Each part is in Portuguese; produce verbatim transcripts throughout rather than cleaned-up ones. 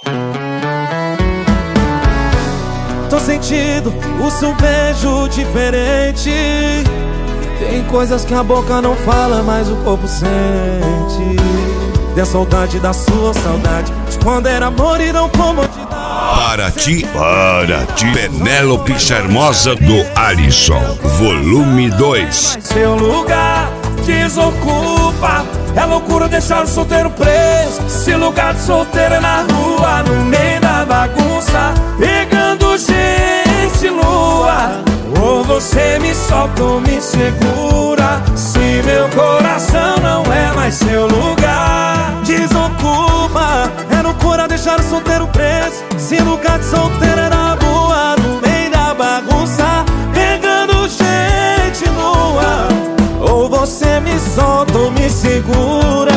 Tô sentindo o seu beijo diferente. Tem coisas que a boca não fala, mas o corpo sente. Tem a saudade da sua saudade, de quando era amor e não comodidade. Para ti, para ti, Penélope Charmosa do Alisson, volume dois. Seu lugar desocupa, é loucura deixar o solteiro preso. Esse lugar de solteiro é na rua, no meio da bagunça, pegando gente lua. Ou você me solta ou me segura, se meu coração não é mais seu lugar. Desocupa, é loucura deixar o solteiro preso. Se lugar de solteiro é na rua, no meio da bagunça, pegando gente nua. Ou você me solta ou me segura.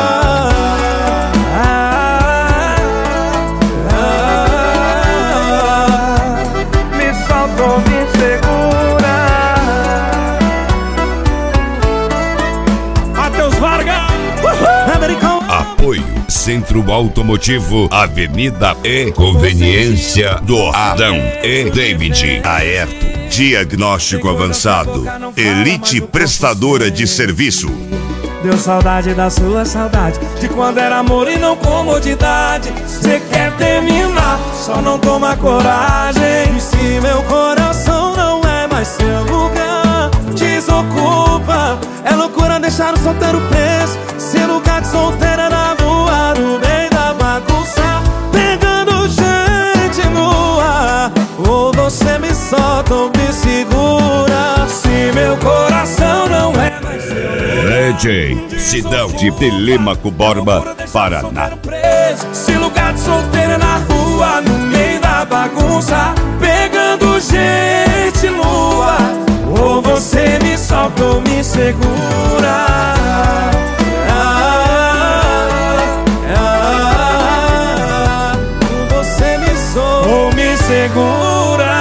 Ah, ah, ah, me solta ou me segura. Matheus Vargas, uh-huh. Apoio Centro Automotivo, Avenida E, Conveniência do Adão e David Aerto, diagnóstico avançado, Elite Prestadora de Serviço. Deu saudade da sua saudade, de quando era amor e não comodidade. Cê quer terminar, só não toma coragem. E se meu coração não é mais seu lugar, desocupa, é loucura deixar o solteiro preso. Se lugar de solteiro é na rua, no meio da bagunça, pegando gente nua. Ou você me solta ou me segura, se meu coração não é mais seu lugar. D J Sidão de Telêmaco Borba, Paraná. Se lugar de solteiro é na rua, no meio da bagunça, pegando gente lua. Ou você me solta ou me segura. Ah, ah, ah, você me solta ou me segura.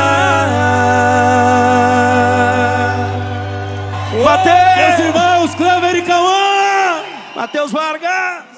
Matheus, irmãos, Clever e Cauã, Matheus Vargas.